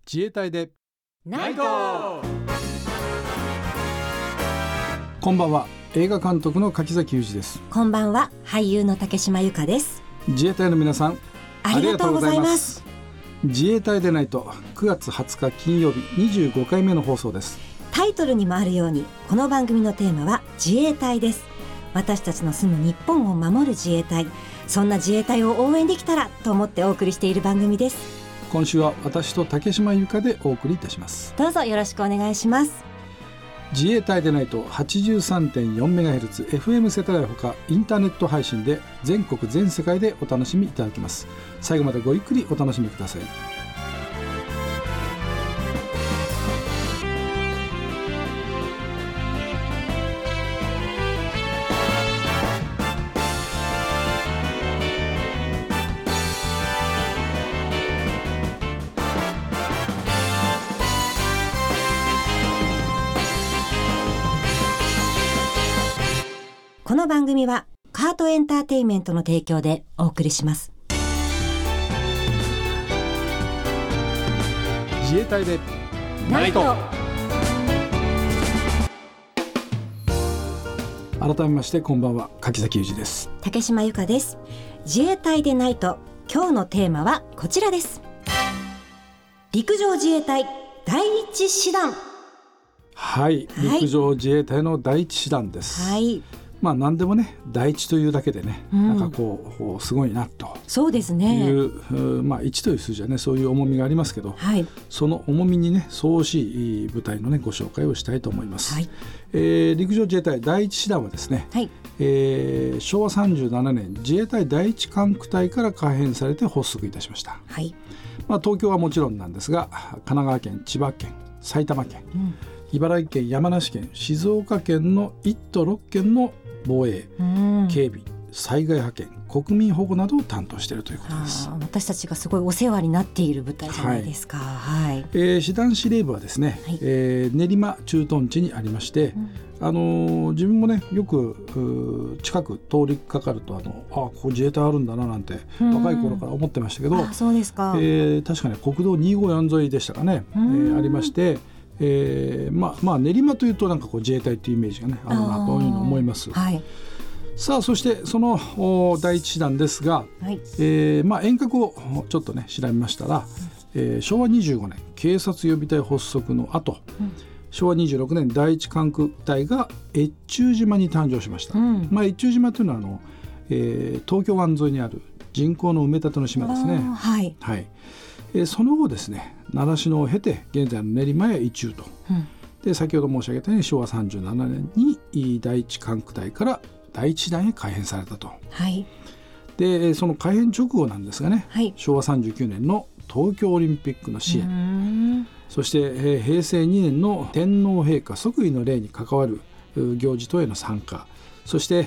自衛隊でナイト。 こんばんは。映画監督の柿崎裕二です。 こんばんは。俳優の竹島由香です。 自衛隊の皆さん、 ありがとうございます。 自衛隊でないと9月20日金曜日25回目の放送です。 タイトルにもあるように、この番組のテーマは自衛隊です。私たちの住む日本を守る自衛隊、そんな自衛隊を応援できたらと思ってお送りしている番組です。 今週は私と竹島由香でお送りいたします。 どうぞよろしくお願いします。 自衛隊でないと 83.4MHz FM 世田谷ほかインターネット配信で全国全世界でお楽しみいただけます。最後までごゆっくりお楽しみください。 この番組はカートエンターテインメントの提供でお送りします。 自衛隊でナイト。 改めましてこんばんは、柿崎裕二です。 竹島由香です。自衛隊でナイト、今日のテーマはこちらです。陸上自衛隊第一師団。 はい、陸上自衛隊の第一師団です。 はい。 まあ何でもね、第一というだけでね、なんかこうすごいなとそうですね。 いう、まあ1という数字はね、そういう重みがありますけど、 はい、その重みにね相応しい部隊のねご紹介をしたいと思います。 はい。 陸上自衛隊第一師団はですね、 はい、 昭和37年自衛隊第一管区隊から改編されて発足いたしました。 はい。 まあ、東京はもちろんなんですが、神奈川県、千葉県、埼玉県、茨城県、山梨県、静岡県の1都6県の防衛、警備、災害派遣、国民保護などを担当しているということです。 私たちがすごいお世話になっている部隊じゃないですか。はい。 師団司令部はですね、はい、練馬駐屯地にありまして、自分もねよく近く通りかかるとここ自衛隊あるんだななんて若い頃から思ってましたけど、 そうですか。 確かに国道254沿いでしたかね、ありまして、まあ練馬というとなんかこう自衛隊というイメージがねあるなというふうに思います。はい。さあ、そしてその第一師団ですが、はい、まあ遠隔をちょっとね調べましたら、昭和25年警察予備隊発足の後、昭和26年第一管区隊が越中島に誕生しました。まあ、越中島というのは東京湾沿いにある人工の埋め立ての島ですね。はい。はい。その後ですね、習志野を経て現在の練馬へ移駐と、で先ほど申し上げたように昭和37年に第一管区隊から第一師団へ改編されたと。はい。でその改編直後なんですがね、はい、昭和39年の東京オリンピックの支援、そして平成2年の天皇陛下即位の礼に関わる行事等への参加、そして、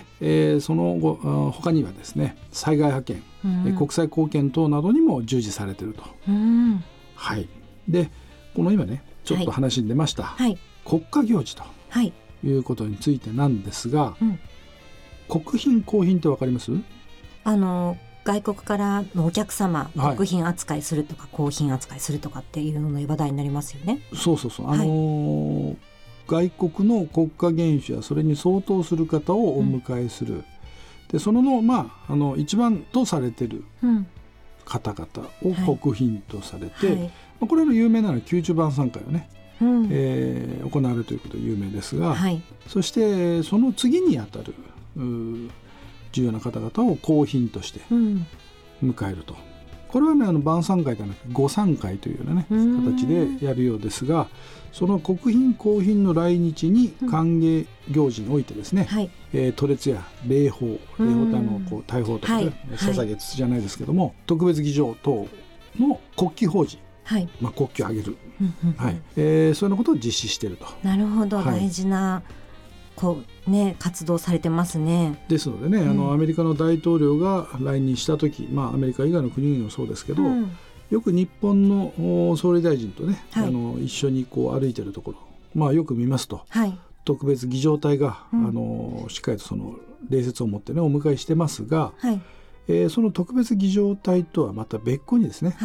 その後他にはですね災害派遣、国際貢献等などにも従事されていると。はい。でこの今ねちょっと話に出ました、はい、国家行事ということについてなんですが、国賓公賓って分かります？ 外国からのお客様、国賓扱いするとか公賓扱いするとかっていうのの話題になりますよね。 そうそうそう、外国の国家元首やそれに相当する方をお迎えする、でその一番とされている方々を国賓とされて、これの有名なのは宮中晩餐会をね、行われるということで有名ですが、そしてその次にあたる重要な方々を公賓として迎えると。これはね晩餐会ではなく御餐会というようなね形でやるようですが、その国賓公賓の来日に歓迎行事においてですね、渡列や礼法ってこう大砲とかね、捧げ筒じゃないですけども、特別儀仗等の国旗法事、国旗をあげる、そういうことを実施していると。 なるほど、大事な活動されてますね。 ですのでね、アメリカの大統領が来日した時、アメリカ以外の国々もそうですけど、よく日本の総理大臣とね、一緒にこう歩いてるところ、よく見ますと、特別儀仗隊が、しっかりとその礼節を持ってねお迎えしてますが、その特別儀仗隊とはまた別個にですね、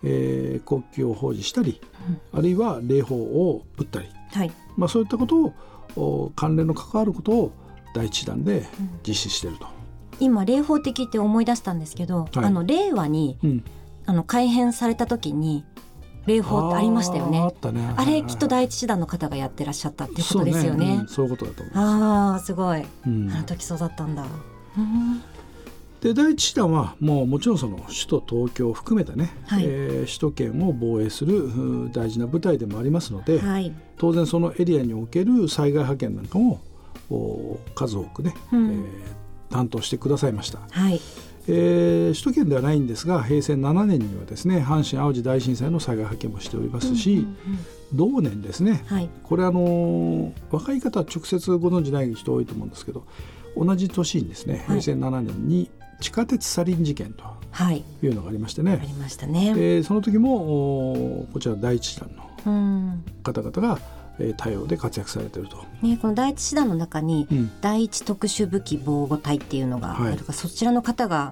国旗を奉仕したり、あるいは礼砲を撃ったり、そういったことを関連の関わることを第一師団で実施していると。 今礼砲的って思い出したんですけど、令和に、改編された時に礼砲ってありましたよね。あれきっと第一師団の方がやってらっしゃったっていうことですよね。 そういうことだと思います。 すごい、あの時そうだったんだ。 で第一師団はもちろんその首都東京を含めたね、首都圏を防衛する大事な部隊でもありますので、当然そのエリアにおける災害派遣なんかも数多くね、担当してくださいました。首都圏ではないんですが、平成7年にはですね、阪神・淡路大震災の災害派遣もしておりますし、同年ですね、これ若い方は直接ご存じない人多いと思うんですけど、同じ年にですね、平成7年に地下鉄サリン事件というのがありましてね、 ありましたね。 その時もこちら第一師団の方々が対応で活躍されていると、 この第一師団の中に第一特殊武器防護隊っていうのがあるから、そちらの方が、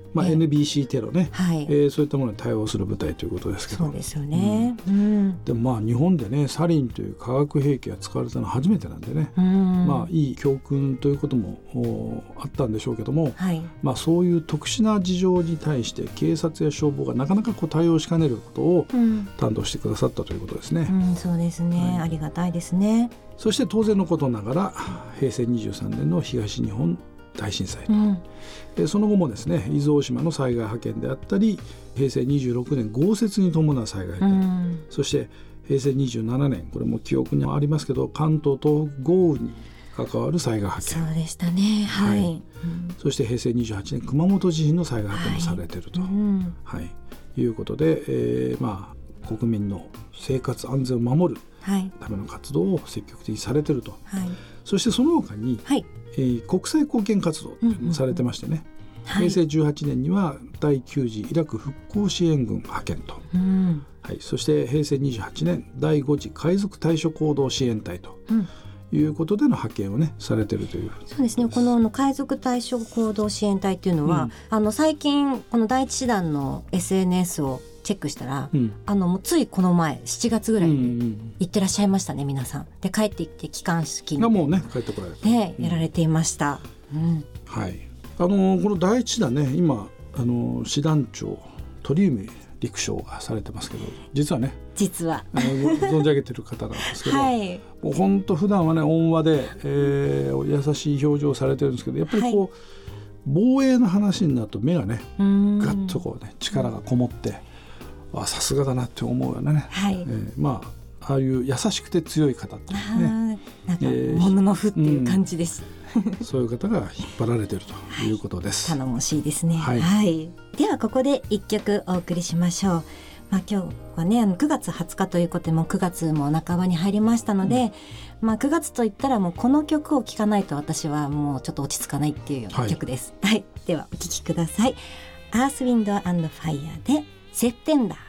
NBC テロね、そういったものに対応する部隊ということですけど。 そうですよね。 でも日本でね、サリンという化学兵器が使われたのは初めてなんでね、いい教訓ということもあったんでしょうけども、そういう特殊な事情に対して警察や消防がなかなか対応しかねることを担当してくださったということですね。 そうですね、ありがたいですね。 そして当然のことながら平成23年の東日本大震災、その後もですね、伊豆大島の災害派遣であったり、平成26年豪雪に伴う災害で、そして平成27年、これも記憶にありますけど、関東東北豪雨に関わる災害派遣。 そうでしたね。 そして平成28年熊本地震の災害派遣もされていると、いうことで、国民の生活安全を守るための活動を積極的にされていると、そしてその他に、国際貢献活動もされてましてね、平成18年には第9次イラク復興支援軍派遣と、そして平成28年第5次海賊対処行動支援隊ということでの派遣をねされているという。 そうですね、この海賊対処行動支援隊っていうのは、最近この第一師団の SNS をチェックしたら、もうついこの前7月ぐらいに行ってらっしゃいましたね、皆さんで。帰ってきて帰還式がもうね帰ってこられて、 やられていました。 この第一師団ね、今師団長鳥海陸将がされてますけど、実は存じ上げてる方なんですけど、もう本当普段はね温和で、優しい表情をされてるんですけど、やっぱり防衛の話になると目がねガッと力がこもって、さすがだなって思うようなね、ああいう優しくて強い方ってね、 もののふっていう感じです、 そういう方が引っ張られているということです。 頼もしいですね。ではここで一曲お送りしましょう。今日はね9月20日ということで、もう9月も半ばに入りましたので、9月といったらもうこの曲を聴かないと私はもうちょっと落ち着かないっていうような曲です。ではお聴きください。アースウィンド&ファイヤーでセプテンバー。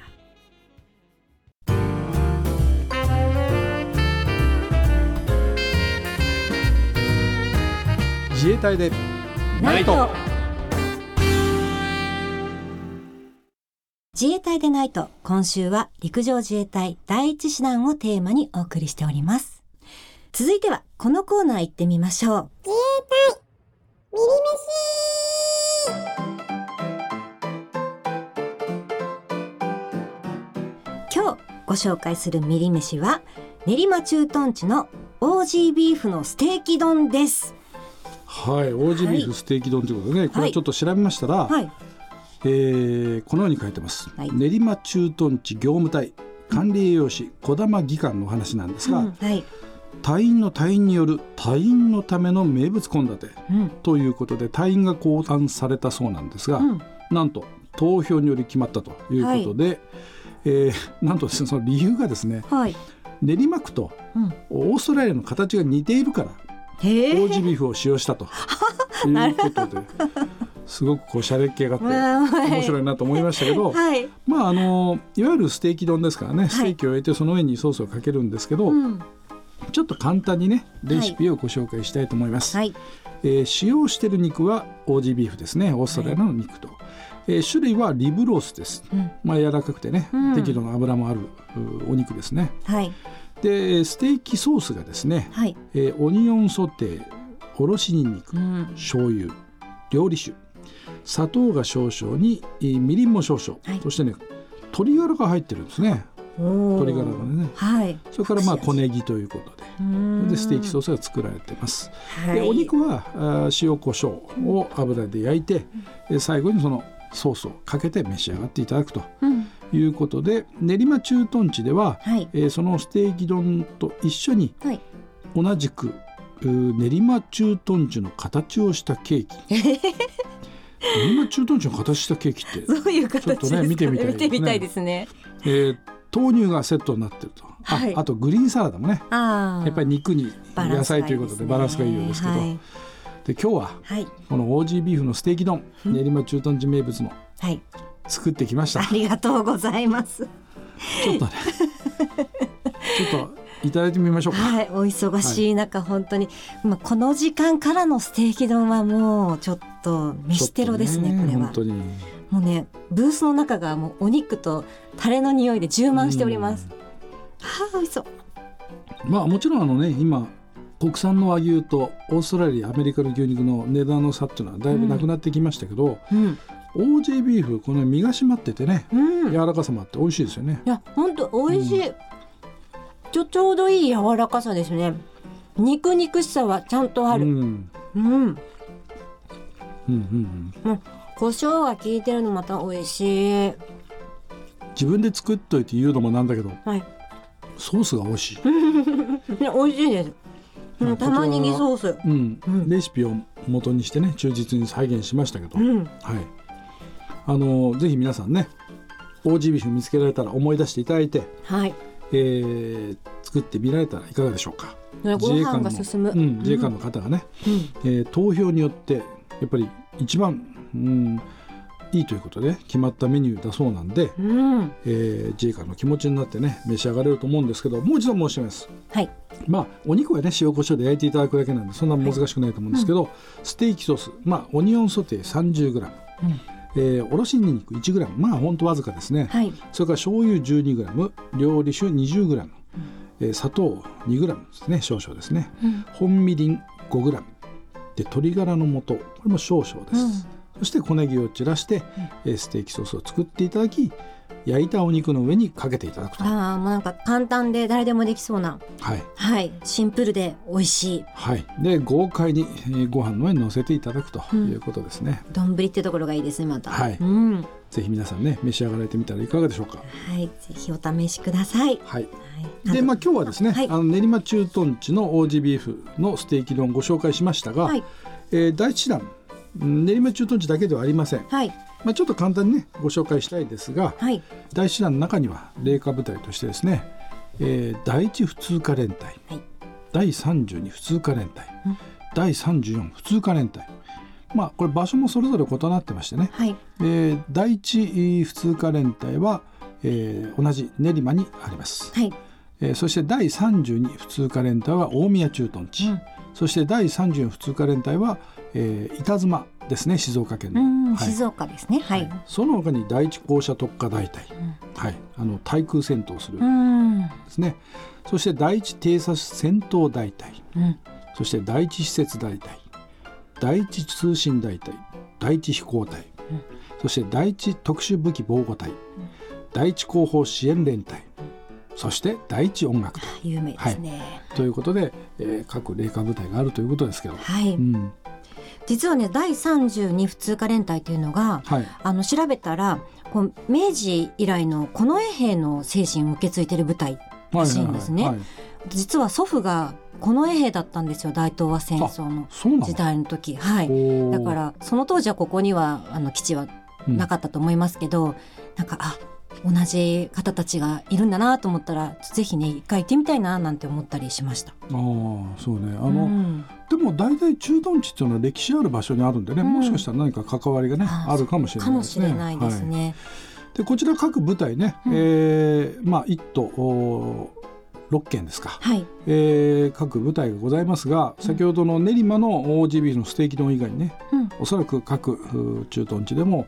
自衛隊でナイト。 自衛隊でナイト、今週は陸上自衛隊第一師団をテーマにお送りしております。続いてはこのコーナー行ってみましょう。自衛隊ミリ飯。今日ご紹介するミリ飯は練馬駐屯地のオージービーフのステーキ丼です。 オージービーフステーキ丼ということでね、これちょっと調べましたら、このように書いてます、練馬駐屯地業務隊管理栄養士児玉技官の話なんですが、隊員の隊員による隊員のための名物献立、ということで隊員が考案されたそうなんですが、なんと投票により決まったということで、なんとですね、その理由がですね、練馬区とオーストラリアの形が似ているからオージービーフを使用したということで、すごくシャレっ気があって面白いなと思いましたけど、いわゆるステーキ丼ですからね、ステーキを入れてその上にソースをかけるんですけど、ちょっと簡単にねレシピをご紹介したいと思います。使用している肉はオージービーフですね、オーストラリアの肉と、 種類はリブロースです、柔らかくてね、適度な脂もあるお肉ですね。でステーキソースがですね、オニオンソテー、おろしにんにく、醤油、料理酒、砂糖が少々にみりんも少々、そしてね鶏ガラが入ってるんですね。鶏ガラがね、それから小ネギということでステーキソースが作られています。でお肉は塩コショウを油で焼いて、最後にそのソースをかけて召し上がっていただくということで、練馬駐屯地では、そのステーキ丼と一緒に、同じく練馬駐屯地の形をしたケーキ練馬駐屯地の形したケーキってどういう形ですか？ちょっとね見てみたいですね。 豆乳がセットになってると、あとグリーンサラダもね、やっぱり肉に野菜ということでバランスがいいようですけど、で今日は、このオージービーフのステーキ丼、練馬駐屯地名物の、作ってきました。 ありがとうございます。 ちょっとねちょっといただいてみましょうか。 お忙しい中、本当に、この時間からのステーキ丼はもうちょっと飯テロですね。これは本当にもうね、ブースの中がもうお肉とタレの匂いで充満しております。美味しそう。 もちろん今国産の和牛とオーストラリア、アメリカの牛肉の値段の差っていうのはだいぶなくなってきましたけど、OJ ビーフこの身が締まっててね、柔らかさもあって美味しいですよね。 いや本当美味しい、ちょうどいい柔らかさですね。肉々しさはちゃんとある。胡椒が効いてるのまた美味しい。 自分で作っといて言うのもなんだけど、ソースが美味しい美味しいです。玉ねぎソース、 レシピを元にしてね忠実に再現しましたけど、ぜひ皆さんね OG ビーフ見つけられたら思い出していただいて、作ってみられたらいかがでしょうか。 ご飯が進む、 自衛官の方がね、投票によってやっぱり一番、いいということで決まったメニューだそうなんで、自衛官の気持ちになってね召し上がれると思うんですけど、もう一度申します。お肉はね塩コショウで焼いていただくだけなんでそんな難しくないと思うんですけど、ステーキソース、オニオンソテー 30g、おろしにんにく 1g、ほんとわずかですね、それから醤油 12g、 料理酒 20g、砂糖 2g ですね、少々ですね、本みりん 5g で鶏ガラの素、これも少々です、そして小ネギを散らして、ステーキソースを作っていただき、焼いたお肉の上にかけていただくと。 もうなんか簡単で誰でもできそうな、シンプルで美味しい、 で豪快に、ご飯の上に乗せていただくということですね。 丼ってところがいいですねまた。 ぜひ皆さんね召し上がられてみたらいかがでしょうか。 ぜひお試しください。 で今日はですね、練馬駐屯地のオージービーフのステーキ丼をご紹介しましたが、第一弾練馬駐屯地だけではありません。ちょっと簡単にねご紹介したいですが、第一弾の中には冷夏部隊としてですね、第一普通科連隊、第32普通科連隊、第34普通科連隊、これ場所もそれぞれ異なってましてね、第一普通科連隊は、同じ練馬にあります。そして第32普通科連隊は大宮駐屯地、そして第34普通科連隊は、板妻ですね、静岡県の、 静岡ですね。 その他に第一高射特化大隊、対空戦闘するですね。そして第一偵察戦闘大隊、そして第一施設大隊、第一通信大隊、第一飛行隊、そして第一特殊武器防護隊、第一後方支援連隊、そして第一音楽隊、 有名ですね。 ということで、各冷夏部隊があるということですけど、 実はね第32普通科連隊というのが、調べたら明治以来の近衛兵の精神を受け継いでいる部隊らしいんですね。実は祖父が近衛兵だったんですよ、大東亜戦争の時代の時。だからその当時はここには基地はなかったと思いますけど、なんか同じ方たちがいるんだなと思ったら、ぜひね一回行ってみたいななんて思ったりしました。 そうね、でも大体駐屯地っていうのは歴史ある場所にあるんでね、もしかしたら何か関わりがねあるかもしれないですね。でこちら各部隊ね、1都6県ですか、各部隊がございますが、先ほどの練馬の OG ビーフのステーキ丼以外にね、おそらく各駐屯地でも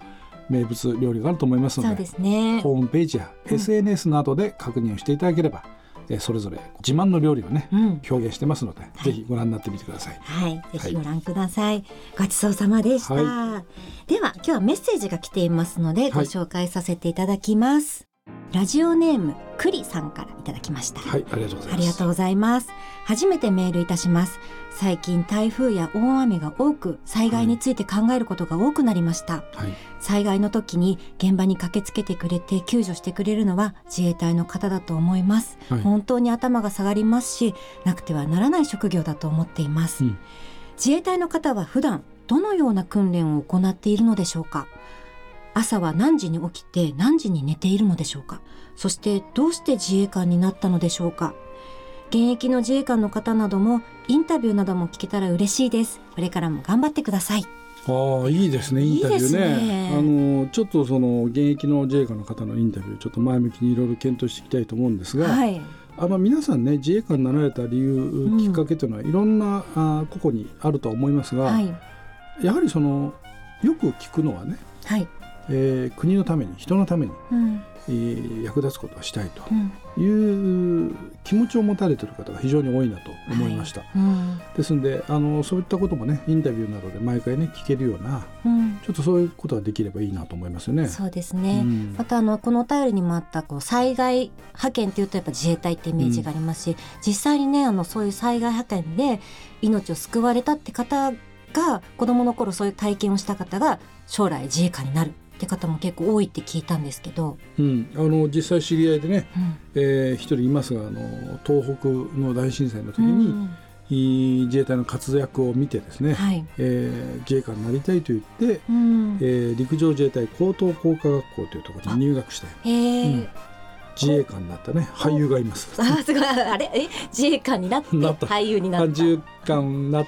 名物料理があると思いますので、 そうですね、 ホームページや SNS などで確認をしていただければ、それぞれ自慢の料理をね、表現してますので、ぜひご覧になってみてください。 はい、ぜひご覧ください。ごちそうさまでした。では今日はメッセージが来ていますのでご紹介させていただきます。ラジオネームくりさんからいただきました。 はい、ありがとうございます。 ありがとうございます。初めてメールいたします。最近台風や大雨が多く、災害について考えることが多くなりました。災害の時に現場に駆けつけてくれて救助してくれるのは自衛隊の方だと思います。本当に頭が下がりますし、なくてはならない職業だと思っています。自衛隊の方は普段どのような訓練を行っているのでしょうか。朝は何時に起きて何時に寝ているのでしょうか。そしてどうして自衛官になったのでしょうか。現役の自衛官の方などもインタビューなども聞けたら嬉しいです。これからも頑張ってください。 いいですね、インタビューね。ちょっとその現役の自衛官の方のインタビューちょっと前向きにいろいろ検討していきたいと思うんですが、皆さんね、自衛官になられた理由、きっかけというのはいろんな個々にあるとは思いますが、やはりそのよく聞くのはね、国のために人のために、役立つことをしたいという気持ちを持たれている方が非常に多いなと思いました。ですのでそういったこともね、インタビューなどで毎回ね聞けるような、ちょっとそういうことができればいいなと思いますよね。 そうですね、またこのお便りにもあった災害派遣というとやっぱ自衛隊ってイメージがありますし、実際にねそういう災害派遣で命を救われたって方が、子どもの頃そういう体験をした方が将来自衛官になるって方も結構多いって聞いたんですけど、 実際知り合いでね、一人いますが、東北の大震災の時に、自衛隊の活躍を見てですね、自衛官になりたいと言って、陸上自衛隊高等工科学校というところに入学して、自衛官になったね俳優がいます。 すごい。自衛官になって俳優になった。 自衛官になって、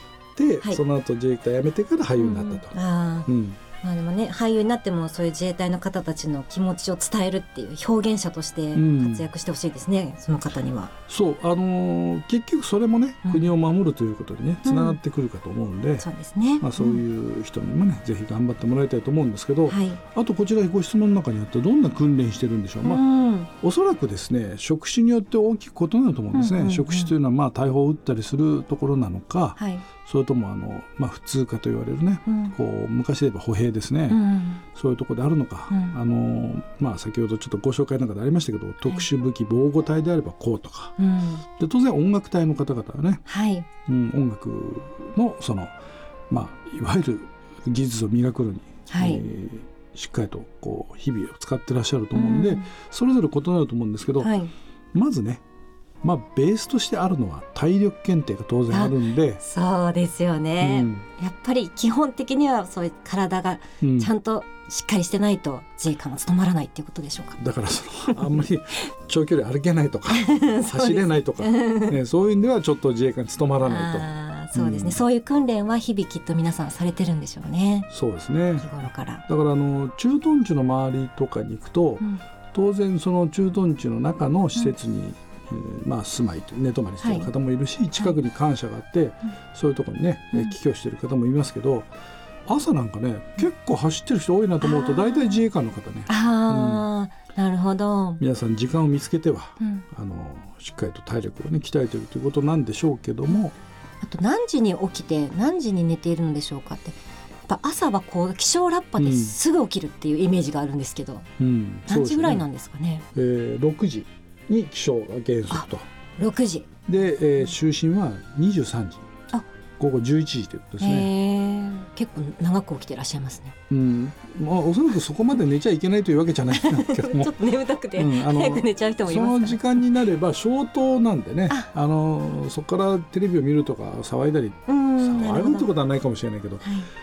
その後自衛隊辞めてから俳優になったと。 でもね、俳優になってもそういう自衛隊の方たちの気持ちを伝えるっていう表現者として活躍してほしいですね、その方には。 そう、結局それもね、国を守るということにねつながってくるかと思うんで、 そうですね、 そういう人にもね、ぜひ頑張ってもらいたいと思うんですけど、あとこちらご質問の中にあってどんな訓練してるんでしょう。おそらくですね、職種によって大きく異なると思うんですね。職種というのは大砲を撃ったりするところなのか、それとも普通科と言われるね、昔で言えば歩兵ですね、そういうところであるのか、先ほどちょっとご紹介の中でありましたけど、特殊武器防護隊であればこうとか、で当然音楽隊の方々はね、音楽のいわゆる技術を磨くのに、しっかりと日々を使ってらっしゃると思うんで、それぞれ異なると思うんですけど、まずね、ベースとしてあるのは体力検定が当然あるんで。そうですよね、 やっぱり基本的にはそういう体がちゃんとしっかりしてないと自衛官は務まらないっていうことでしょうか。 だからあんまり長距離歩けないとか走れないとか、そういう意味ではちょっと自衛官に務まらないと。 そうですね、そういう訓練は日々きっと皆さんされてるんでしょうね。 そうですね、 日頃から。 だから駐屯地の周りとかに行くと、当然その駐屯地の中の施設に、住まいと寝泊まりしている方もいるし、近くに官舎があって、そういうところにね帰居している方もいますけど、朝なんかね結構走ってる人多いなと思うと、大体自衛官の方ね。 なるほど。 皆さん時間を見つけては、しっかりと体力をね鍛えているということなんでしょうけども、 あと何時に起きて何時に寝ているのでしょうかって。やっぱ朝は起床ラッパですぐ起きるっていうイメージがあるんですけど、何時ぐらいなんですかね。 6時に起床が原則と。 6時で、就寝は23時、午後11時ということですね。 結構長く起きてらっしゃいますね。 おそらくそこまで寝ちゃいけないというわけじゃないんですけどもちょっと眠たくて、早く寝ちゃう人もいますから、 その時間になれば消灯なんでね、そこからテレビを見るとか騒いだり、騒ぐってことはないかもしれないけど、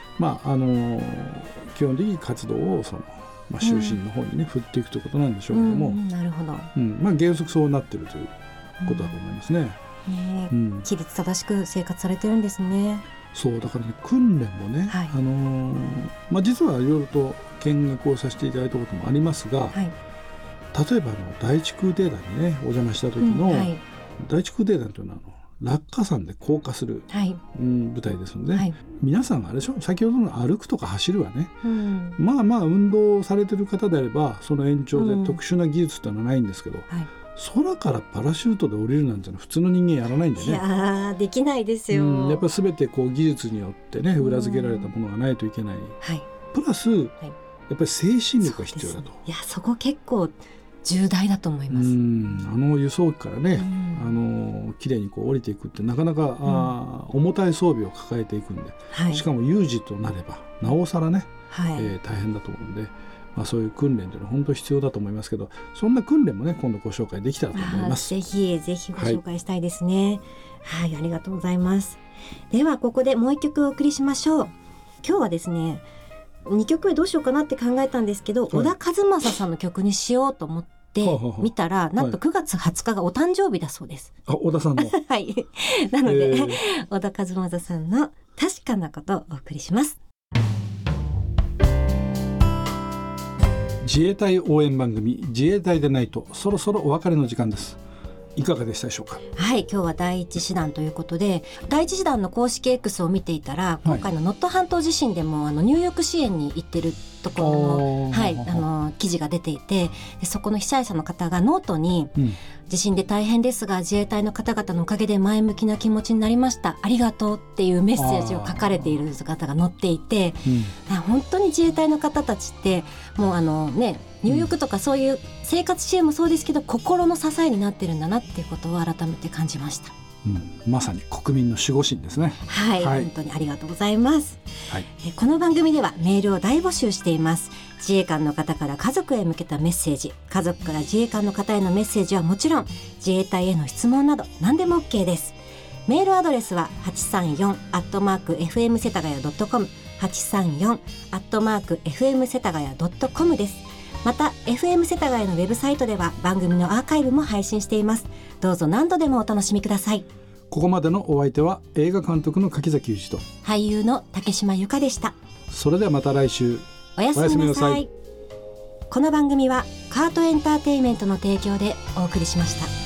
基本的に活動を就寝の方にね振っていくということなんでしょうけども、 なるほど、 原則そうなっているということだと思いますね。 規律正しく生活されてるんですね。 そうだからね、訓練もね、実はいろいろと見学をさせていただいたこともありますが、例えば第一空挺団にねお邪魔した時の、第一空挺団というのは落下山で降下する、舞台ですので、皆さんがあれでしょ、先ほどの歩くとか走るはね、まあまあ運動されてる方であればその延長で特殊な技術ってのはないんですけど、空からパラシュートで降りるなんてのは普通の人間やらないんでね。 いやできないですよ。 やっぱり全てこう技術によってね裏付けられたものがないといけない、プラス、やっぱり精神力が必要だと。 いやそこ結構重大だと思います。 輸送機からね、綺麗にこう降りていくってなかなか、重たい装備を抱えていくんで、しかも有事となればなおさらね、大変だと思うんで、そういう訓練というのは本当に必要だと思いますけど、そんな訓練もね今度ご紹介できたらと思います。 ぜひぜひご紹介したいですね。ありがとうございます。ではここでもう一曲お送りしましょう。今日はですね2曲目どうしようかなって考えたんですけど、小田和正さんの曲にしようと思って見たら、なんと9月20日がお誕生日だそうです。 小田さんのなので、小田和正さんの確かなことをお送りします。 自衛隊応援番組自衛隊でないと、そろそろお別れの時間です。いかがでしたでしょうか。 今日は第一師団ということで、第一師団の公式 X を見ていたら、今回の能登半島地震でも入浴支援に行ってるところの、記事が出ていて、でそこの被災者の方がノートに、地震で大変ですが自衛隊の方々のおかげで前向きな気持ちになりました、ありがとうっていうメッセージを書かれている方が載っていて、本当に自衛隊の方たちってもう入浴とかそういう生活支援もそうですけど、心の支えになってるんだなっていうことを改めて感じました。 まさに国民の守護神ですね。 本当にありがとうございます。この番組ではメールを大募集しています。自衛官の方から家族へ向けたメッセージ、家族から自衛官の方へのメッセージはもちろん、自衛隊への質問など何でも OK です。メールアドレスは 834@fm 世田谷 .com 834@fm 世田谷 .com です。また FM 世田谷のウェブサイトでは番組のアーカイブも配信しています。どうぞ何度でもお楽しみください。 ここまでのお相手は映画監督の柿崎裕二と俳優の竹島由香でした。 それではまた来週、 おやすみなさい。この番組はカートエンターテインメントの提供でお送りしました。